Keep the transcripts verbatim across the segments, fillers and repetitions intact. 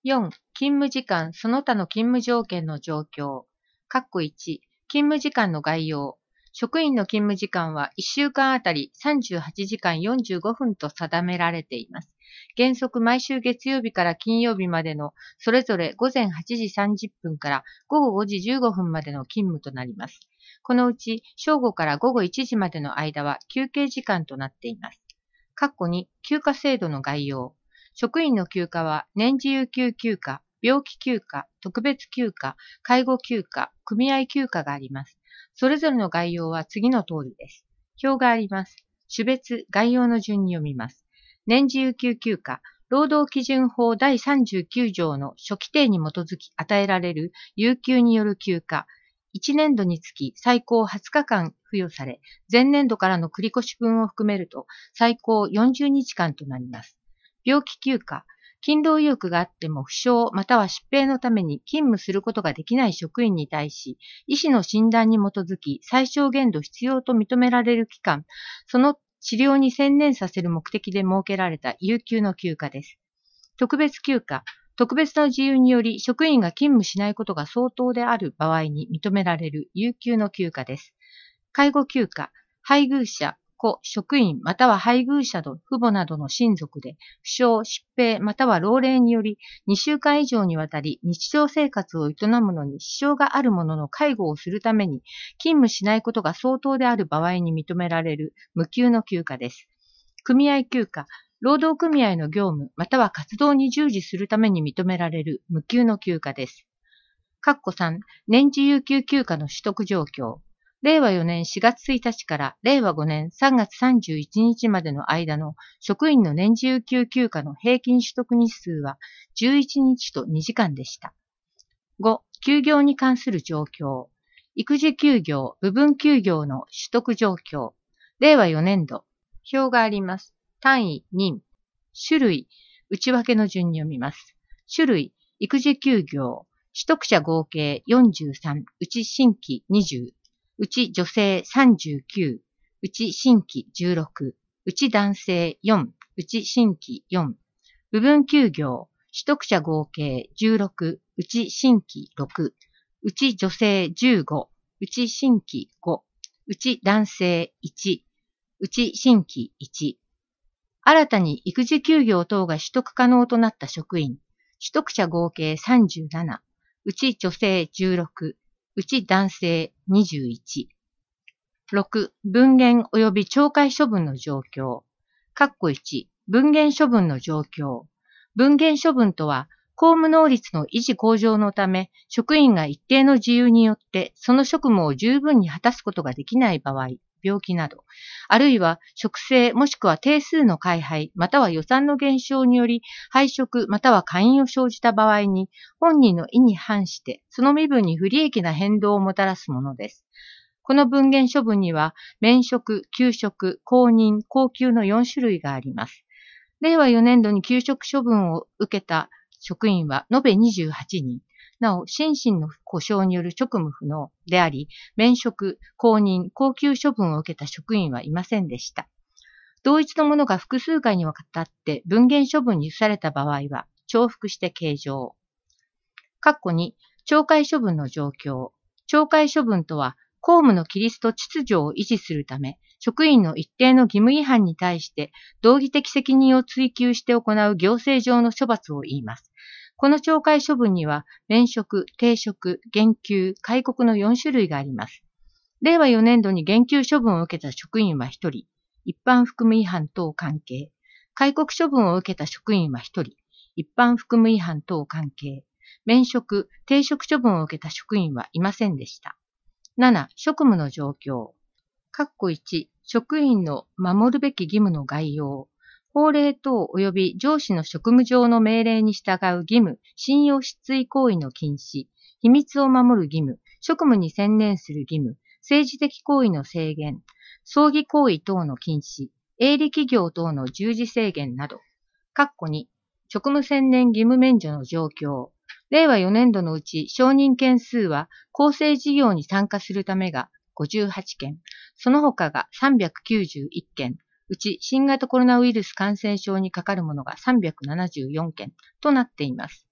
よん、勤務時間その他の勤務条件の状況。括弧いち、勤務時間の概要。職員の勤務時間はいっしゅうかんあたりさんじゅうはちじかんよんじゅうごふんと定められています。原則毎週月曜日から金曜日までのそれぞれ午前はちじさんじゅっぷんから午後ごじじゅうごふんまでの勤務となります。このうち正午から午後いちじまでの間は休憩時間となっています。括弧に、休暇制度の概要。職員の休暇は年次有給休暇、病気休暇、特別休暇、介護休暇、組合休暇があります。それぞれの概要は次の通りです。表があります。種別、概要の順に読みます。年次有給休暇、労働基準法だいさんじゅうきゅう条の諸規定に基づき与えられる有給による休暇、いちねんどにつき最高はつかかん付与され、前年度からの繰越分を含めると最高よんじゅうにちかんとなります。病気休暇、勤労意欲があっても負傷または疾病のために勤務することができない職員に対し、医師の診断に基づき最小限度必要と認められる期間、その治療に専念させる目的で設けられた有給の休暇です。特別休暇、特別な事由により職員が勤務しないことが相当である場合に認められる有給の休暇です。介護休暇、配偶者、子、職員または配偶者の父母などの親族で負傷、疾病または老齢によりにしゅうかん以上にわたり日常生活を営むのに支障がある者の介護をするために勤務しないことが相当である場合に認められる無給の休暇です。組合休暇、労働組合の業務または活動に従事するために認められる無給の休暇です。括弧さん、年次有給休暇の取得状況。れいわよねんしがつついたちかられいわごねんさんがつさんじゅういちにちまでの間の職員の年次有給休暇の平均取得日数はじゅういちにちとにじかんでした。ご、休業に関する状況。育児休業、部分休業の取得状況。れいわよねんど。表があります。単位、任。種類、内訳の順に読みます。種類、育児休業。取得者合計よんじゅうさん、うち新規にじゅう。うち女性さんじゅうきゅう、うち新規じゅうろく、うち男性よん、うち新規よん。部分休業、取得者合計じゅうろく、うち新規ろく、うち女性じゅうご、うち新規ご、うち男性いち、うち新規いち。新たに育児休業等が取得可能となった職員、取得者合計さんじゅうなな、うち女性じゅうろく、うち男性にじゅういち。ろく、分限及び懲戒処分の状況。括弧いち、分限処分の状況。分限処分とは、公務能率の維持向上のため、職員が一定の事由によってその職務を十分に果たすことができない場合、病気など、あるいは職制もしくは定数の改廃、または予算の減少により廃職または解任を生じた場合に、本人の意に反してその身分に不利益な変動をもたらすものです。この分限処分には、免職、休職、公認、公休のよんしゅるいがあります。れいわよねんどに休職処分を受けた職員は延べにじゅうはちにん。なお、心身の故障による職務不能であり、免職、公認、公休処分を受けた職員はいませんでした。同一のものが複数回にわたって分限処分に付された場合は、重複して計上。括弧に、懲戒処分の状況。懲戒処分とは、公務の規律と秩序を維持するため、職員の一定の義務違反に対して道義的責任を追及して行う行政上の処罰を言います。この懲戒処分には、免職、停職、減給、戒告のよんしゅるいがあります。れいわよねんどに減給処分を受けた職員はひとり、一般含務違反等関係。戒告処分を受けた職員はひとり、一般含務違反等関係。免職、停職処分を受けた職員はいませんでした。なな、職務の状況。括弧いち、職員の守るべき義務の概要。法令等及び上司の職務上の命令に従う義務、信用失墜行為の禁止、秘密を守る義務、職務に専念する義務、政治的行為の制限、葬儀行為等の禁止、営利企業等の従事制限など。括弧に、職務専念義務免除の状況。れいわよねんどのうち承認件数は公正事業に参加するためがごじゅうはちけん、その他がさんびゃくきゅうじゅういっけん、うち新型コロナウイルス感染症にかかるものがさんびゃくななじゅうよんけんとなっています。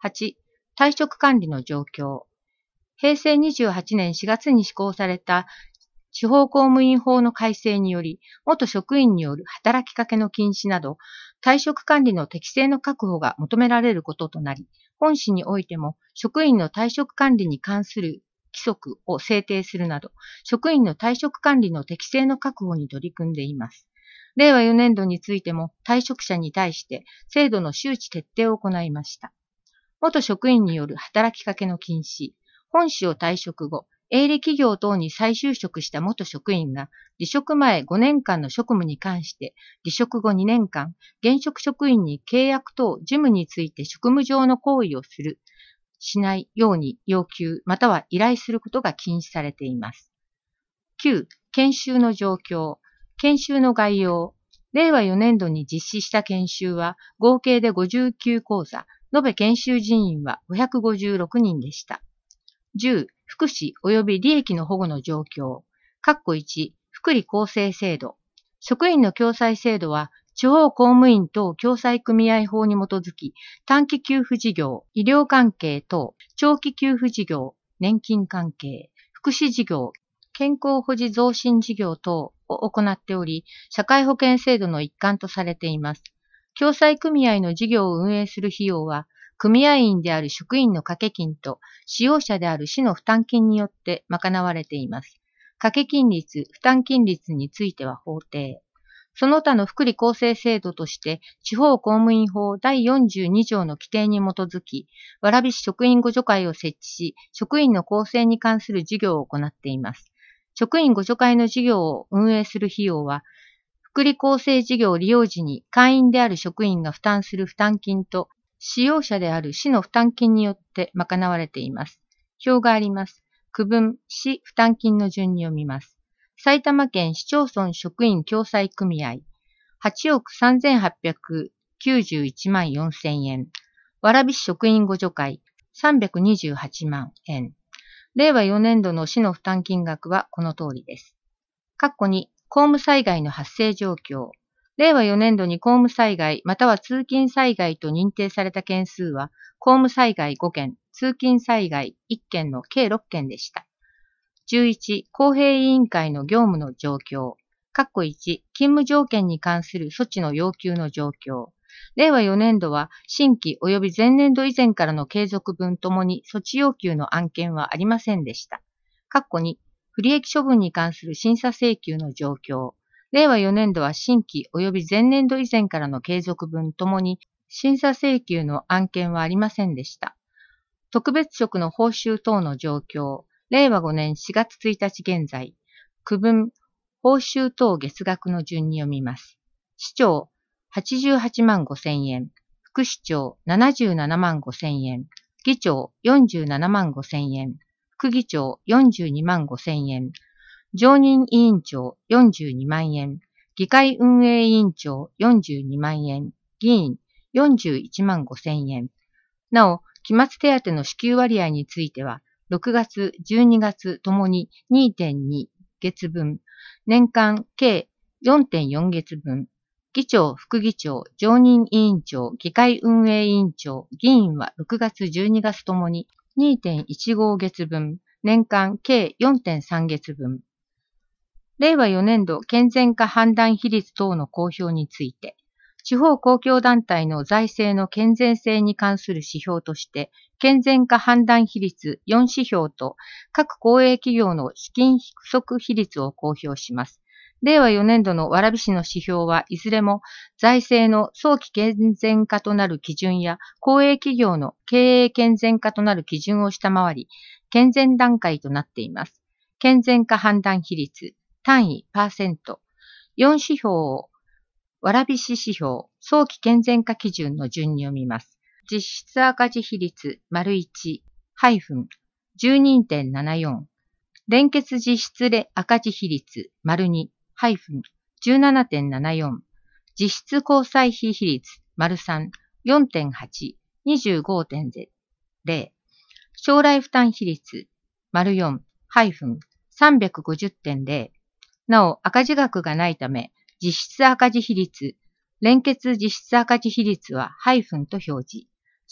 はち、退職管理の状況。へいせいにじゅうはちねんしがつに施行された地方公務員法の改正により、元職員による働きかけの禁止など、退職管理の適正の確保が求められることとなり、本市においても職員の退職管理に関する規則を制定するなど、職員の退職管理の適正の確保に取り組んでいます。れいわよねんどについても退職者に対して制度の周知徹底を行いました。元職員による働きかけの禁止、本市を退職後、営利企業等に再就職した元職員が、離職前ごねんかんの職務に関して、離職後にねんかん、現職職員に契約等事務について職務上の行為をする、しないように要求、または依頼することが禁止されています。きゅう、研修の状況。研修の概要。れいわよねんどに実施した研修は、合計でごじゅうきゅうこうざ、延べ研修人員はごひゃくごじゅうろくにんでした。じゅう、福祉及び利益の保護の状況。かっこいち、福利厚生制度。職員の共済制度は、地方公務員等共済組合法に基づき、短期給付事業、医療関係等、長期給付事業、年金関係、福祉事業、健康保持増進事業等を行っており、社会保険制度の一環とされています。共済組合の事業を運営する費用は、組合員である職員の掛け金と使用者である市の負担金によって賄われています。掛け金率、負担金率については法定。その他の福利厚生制度として、地方公務員法だいよんじゅうにじょうの規定に基づき、蕨市職員互助会を設置し、職員の構成に関する事業を行っています。職員互助会の事業を運営する費用は、福利厚生事業利用時に会員である職員が負担する負担金と、使用者である市の負担金によって賄われています。表があります。区分、市負担金の順に読みます。埼玉県市町村職員共済組合、はちおくさんぜんはっぴゃくきゅうじゅういちまんよんせんえん。蕨市職員互助会、さんびゃくにじゅうはちまんえん。れいわよねんどの市の負担金額はこの通りです。かっこに、公務災害の発生状況。れいわよねんどに公務災害または通勤災害と認定された件数は、公務災害ごけん、通勤災害いっけんの計ろっけんでした。じゅういち、公平委員会の業務の状況。かっこいち、勤務条件に関する措置の要求の状況。れいわよねんどは新規及び前年度以前からの継続分ともに措置要求の案件はありませんでした。かっこに、不利益処分に関する審査請求の状況。れいわよねんどは新規及び前年度以前からの継続分ともに審査請求の案件はありませんでした。特別職の報酬等の状況。れいわごねんしがつついたち現在。区分、報酬等月額の順に読みます。市長、はちじゅうはちまんごせんえん。副市長、ななじゅうななまんごせんえん。議長、よんじゅうななまんごせんえん。副議長、よんじゅうにまんごせんえん。常任委員長よんじゅうにまんえん、議会運営委員長よんじゅうにまんえん、議員よんじゅういちまんごせんえん。なお、期末手当の支給割合については、ろくがつ、じゅうにがつともに にてんに 月分、年間計 よんてんよん 月分、議長、副議長、常任委員長、議会運営委員長、議員はろくがつ、じゅうにがつともに にてんいちご 月分、年間計 よんてんさん 月分。れいわよねんど健全化判断比率等の公表について、地方公共団体の財政の健全性に関する指標として、健全化判断比率よん指標と各公営企業の資金不足比率を公表します。れいわよねんどの蕨市の指標はいずれも財政の早期健全化となる基準や公営企業の経営健全化となる基準を下回り、健全段階となっています。健全化判断比率単位パーセント、よん指標を蕨市指標、早期健全化基準の順に読みます。実質赤字比率 いち、じゅうにてんななよん、連結実質赤字比率 に、じゅうななてんななよん、実質交際費比率 さん、よんてんはち、にじゅうごてんゼロ、将来負担比率 よん、さんびゃくごじゅってんゼロ、なお赤字額がないため、実質赤字比率、連結実質赤字比率はハイフンと表示。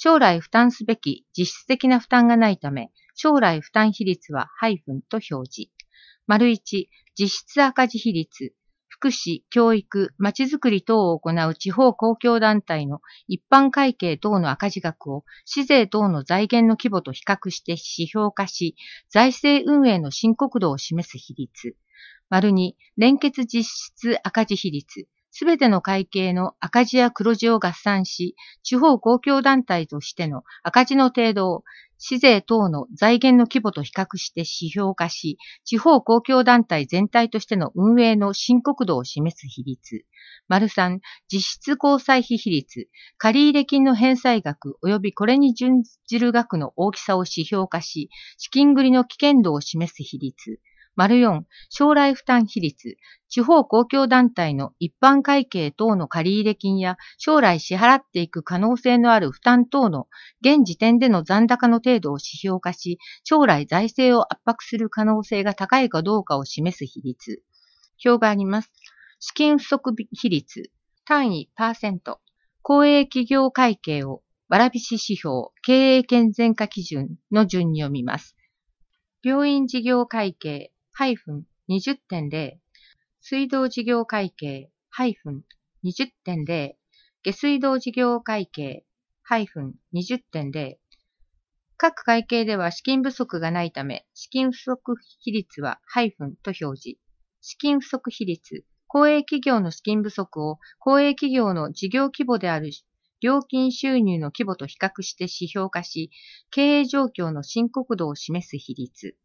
将来負担すべき実質的な負担がないため、将来負担比率はハイフンと表示。丸いち、実質赤字比率。福祉、教育、まちづくり等を行う地方公共団体の一般会計等の赤字額を市税等の財源の規模と比較して指標化し、財政運営の深刻度を示す比率。丸に、連結実質赤字比率。すべての会計の赤字や黒字を合算し、地方公共団体としての赤字の程度を市税等の財源の規模と比較して指標化し、地方公共団体全体としての運営の深刻度を示す比率。丸さん、実質交際費比率。借入金の返済額及びこれに準じる額の大きさを指標化し、資金繰りの危険度を示す比率。丸よん、将来負担比率。地方公共団体の一般会計等の借入金や将来支払っていく可能性のある負担等の現時点での残高の程度を指標化し、将来財政を圧迫する可能性が高いかどうかを示す比率。表があります。資金不足比率。単位パーセント。公営企業会計を蕨市指標、経営健全化基準の順に読みます。病院事業会計、ハイフン にじゅってんゼロ、水道事業会計、ハイフン にじゅってんゼロ、下水道事業会計、ハイフン にじゅってんゼロ。各会計では資金不足がないため、資金不足比率はハイフンと表示。資金不足比率、公営企業の資金不足を公営企業の事業規模である料金収入の規模と比較して指標化し、経営状況の深刻度を示す比率。